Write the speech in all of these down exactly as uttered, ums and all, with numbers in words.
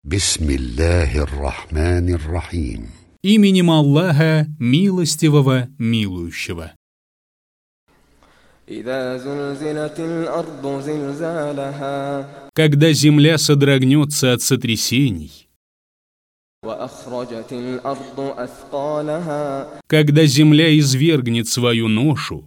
Бисмиллахир-рахманир-рахим. Именем Аллаха, милостивого, милующего. Когда земля содрогнется от сотрясений, когда земля извергнет свою ношу,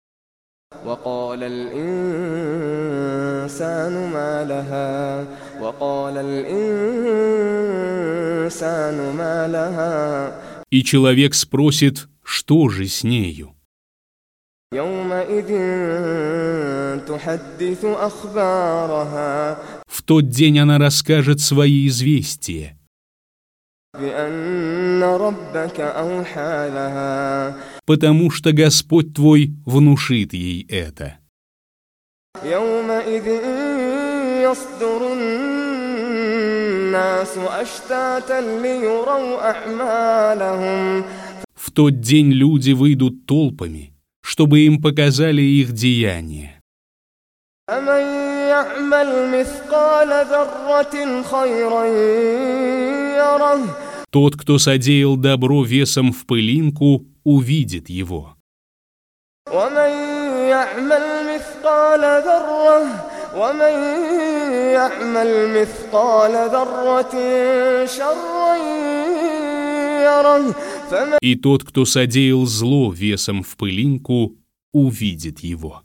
и человек спросит, что же с нею? В тот день она расскажет свои известия, потому что Господь твой внушит ей это. В тот день люди выйдут толпами, чтобы им показали их деяния. Тот, кто содеял добро весом в пылинку, увидит его. И тот, кто содеял зло весом в пылинку, увидит его.